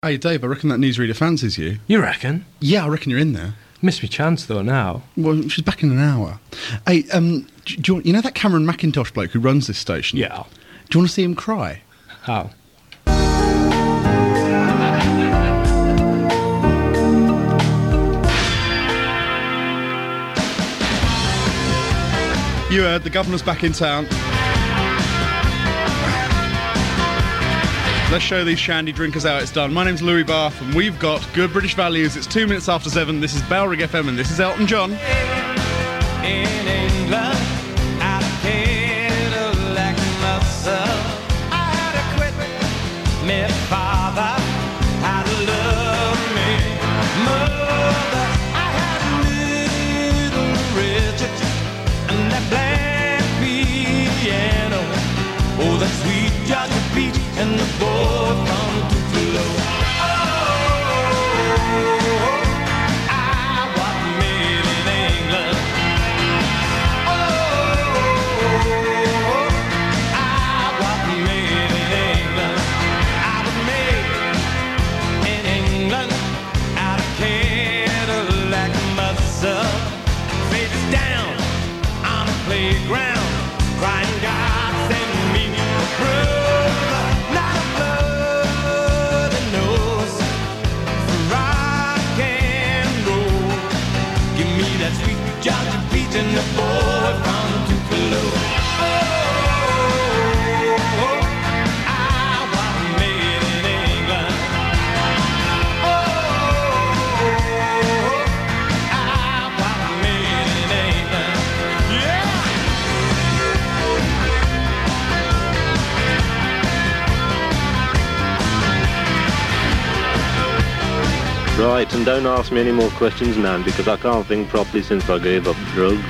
Hey, Dave, I reckon that newsreader fancies you. You reckon? Yeah, I reckon you're in there. Missed me chance, though, now. Well, she's back in an hour. Hey, do you know that Cameron McIntosh bloke who runs this station? Yeah. Do you want to see him cry? How? You heard, the governor's back in town. Let's show these shandy drinkers how it's done. My name's Louis Bath, and we've got good British values. It's 2 minutes after 7. This is Bellrig FM, and this is Elton John. In England, I cared like myself. I had to quit. My father had to love me. Mother, I had little Richard and that black piano. Oh, that sweet Georgia beat and the boy from Tupelo. Playground, crying, God send me a brother, not a blood and nose for rock and roll. Give me that sweet Georgia beat and the boy from Tupelo. I was made in England. I was made in England. Yeah. Right, and don't ask me any more questions now because I can't think properly since I gave up drugs.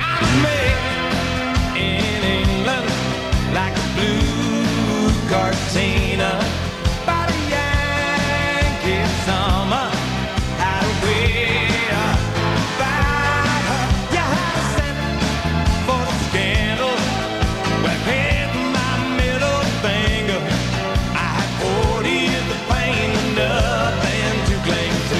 In England, like a blue Cortina, by the Yankee summer, had a way about her. You had a cent for the scandal, well, I paid my middle finger. I had 40 years of pain and nothing to claim to.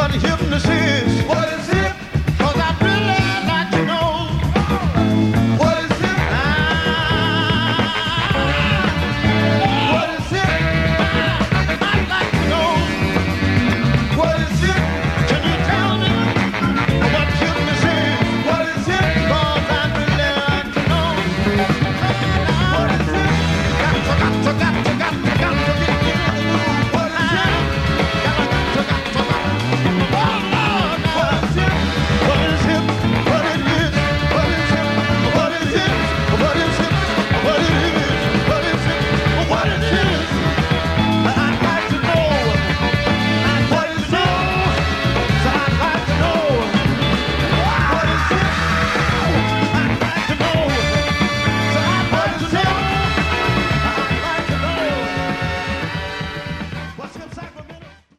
what hypnosis was.